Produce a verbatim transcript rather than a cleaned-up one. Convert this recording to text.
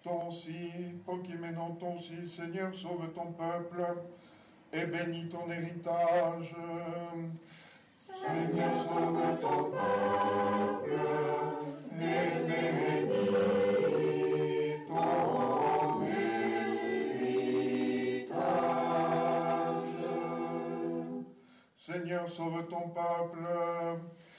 ton Fils, proclamez-nous ton Fils, Seigneur, sauve ton peuple et bénis ton héritage. Seigneur, sauve ton peuple et bénis ton héritage. Seigneur, sauve ton peuple